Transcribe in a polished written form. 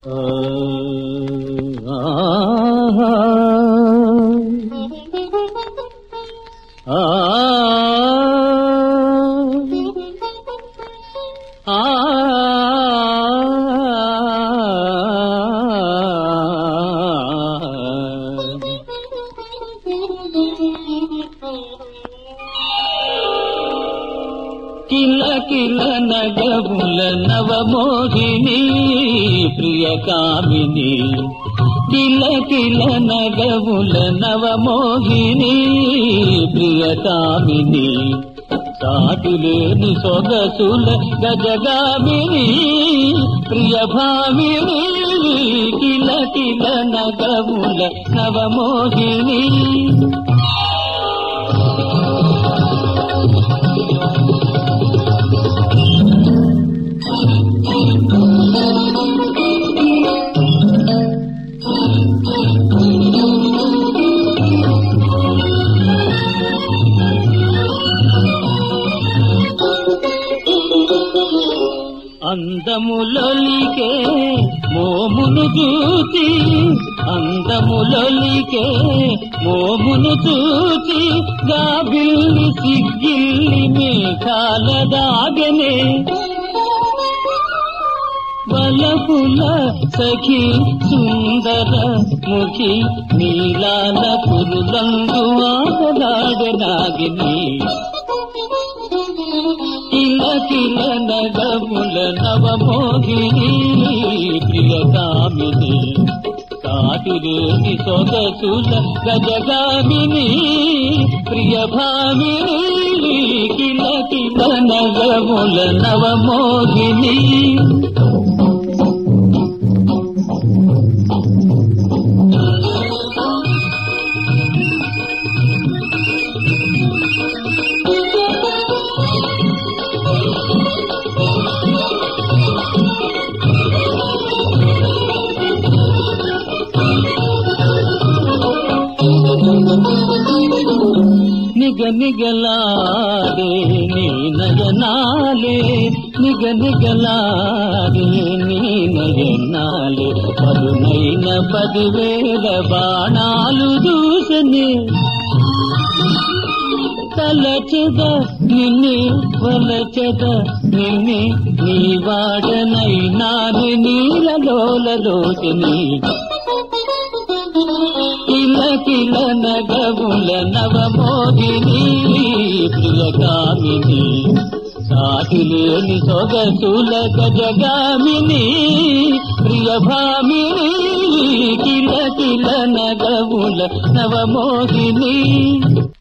కిల కిల నగముల నవమోహిని ప్రియకామిని కిల కిల నగముల నవమోహిని ప్రియకామిని సాటిలేని సొగసుల గజగామిని ప్రియభామిని కిల కిల నగముల నవమోహిని అందములొలికే మోమును చూచి అందములొలికే మోమును చూచి గాబిల్లి సిగ్గిల్లి మేఘాల దాగనే వలపుల సఖి సుందర ముఖి నీలాల పురులందు ఆటలాడనాగిని కిల కిల నగముల నవమోహిని ప్రియకామిని సాటిలేని సొగసుల గజగామిని ప్రియభామిని కిల కిల నగముల నవమోహిని నిగనిగలాడే నీ నయనాలే నిగనిగలాడే నీ నయనాలే పదునైన 10,000 బాణాలు దూసనే తలచెద నిన్నే వలచెద నిన్నే నీ వాడనైనాను నీలలోలలోచని కిల కిల నగముల నవమోహిని ప్రియకామిని సాటిలేని సొగసుల గజగామిని ప్రియభామిని కిల కిల నగముల నవమోహిని